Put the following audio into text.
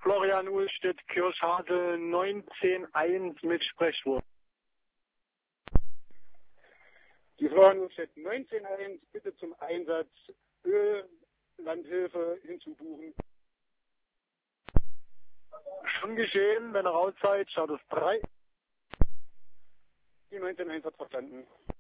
Florian Uhlstedt, Kirchhase 19.1 mit Sprechwurf. Die Florian Uhlstedt 19.1, bitte zum Einsatz Öllandhilfe hinzubuchen. Schon geschehen, wenn ihr raus seid, schaut es 3. Die 19.1 hat verstanden.